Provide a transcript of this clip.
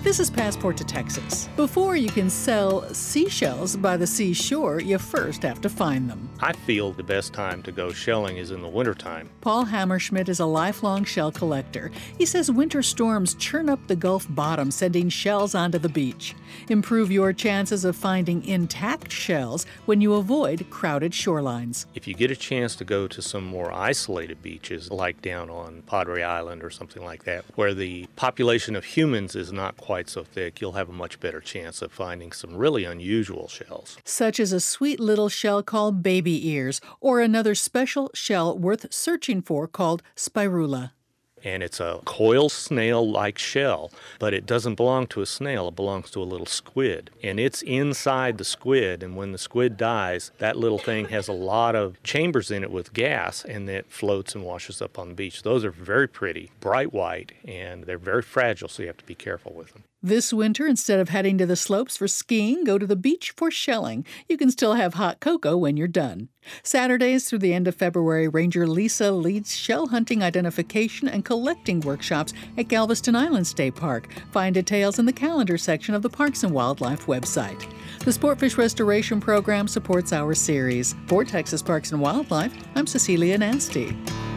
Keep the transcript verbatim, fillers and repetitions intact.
This is Passport to Texas. Before you can sell seashells by the seashore, you first have to find them. I feel the best time to go shelling is in the wintertime. Paul Hammerschmidt is a lifelong shell collector. He says winter storms churn up the Gulf bottom, sending shells onto the beach. Improve your chances of finding intact shells when you avoid crowded shorelines. If you get a chance to go to some more isolated beaches, like down on Padre Island or something like that, where the population of humans is not quite quite so thick, you'll have a much better chance of finding some really unusual shells. Such as a sweet little shell called baby ears, or another special shell worth searching for called spirula. And it's a coil snail-like shell, but it doesn't belong to a snail. It belongs to a little squid. And it's inside the squid, and when the squid dies, that little thing has a lot of chambers in it with gas, and it floats and washes up on the beach. Those are very pretty, bright white, and they're very fragile, so you have to be careful with them. This winter, instead of heading to the slopes for skiing, go to the beach for shelling. You can still have hot cocoa when you're done. Saturdays through the end of February, Ranger Lisa leads shell hunting identification and collecting workshops at Galveston Island State Park. Find details in the calendar section of the Parks and Wildlife website. The Sportfish Restoration Program supports our series. For Texas Parks and Wildlife, I'm Cecilia Nasty.